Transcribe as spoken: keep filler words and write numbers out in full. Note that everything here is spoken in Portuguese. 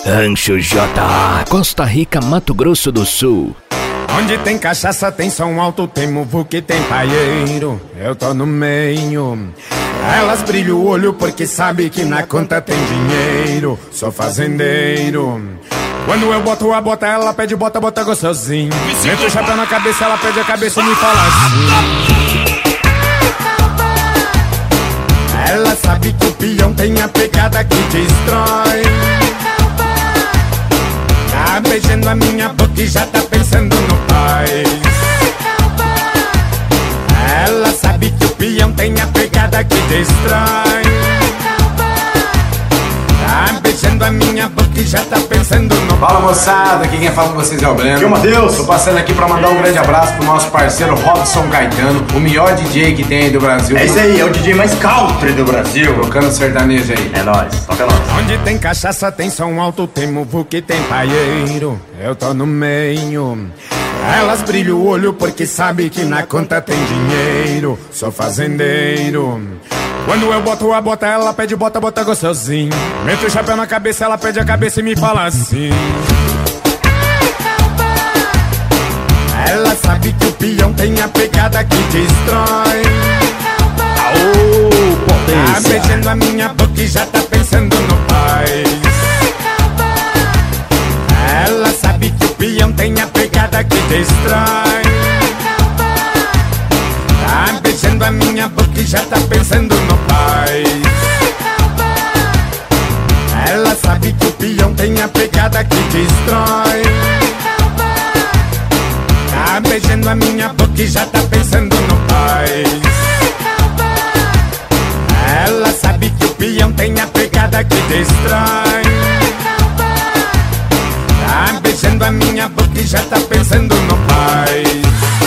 Rancho J A, Costa Rica, Mato Grosso do Sul. Onde tem cachaça, tem som alto, tem muvuca e tem paieiro. Eu tô no meio. Elas brilham o olho porque sabe que na conta tem dinheiro. Sou fazendeiro. Quando eu boto a bota, ela pede bota, bota gostosinho. Meto o chapéu na cabeça, ela pede a cabeça e me fala assim. Ela sabe que o peão tem a pegada que destrói. Tá beijando a minha boca e já tá pensando no pai. Ela sabe que o peão tem a pegada que destrói. Tá beijando a minha boca e já tá pensando no pai. Fala, moçada, aqui quem fala com vocês é o Breno. Aqui é o Matheus. Tô passando aqui pra mandar um grande abraço pro nosso parceiro Robson Caetano, o melhor D J que tem aí do Brasil. É isso aí, é o D J mais country do Brasil. Tocando sertanejo aí. É nóis, toca nós. Onde tem cachaça, tem som alto, tem muvuca e tem paieiro. Eu tô no meio. Elas brilham o olho porque sabe que na conta tem dinheiro. Sou fazendeiro. Quando eu boto a bota, ela pede bota, bota gostosinho. Meto o chapéu na cabeça, ela pede a cabeça e me fala assim. Ela sabe que o peão tem a pegada que destrói. Aô, potência. Tá beijando a minha boca e já tá pensando no pai. Ela sabe que o peão tem a pegada que destrói. Tá beijando a minha boca e já tá pensando no pai. Ela sabe que o peão tem a pegada que destrói. Tá beijando a minha boca e já tá pensando no pai. Ela sabe que o peão tem a pegada que destrói. Tá beijando a minha boca e já tá pensando no pai.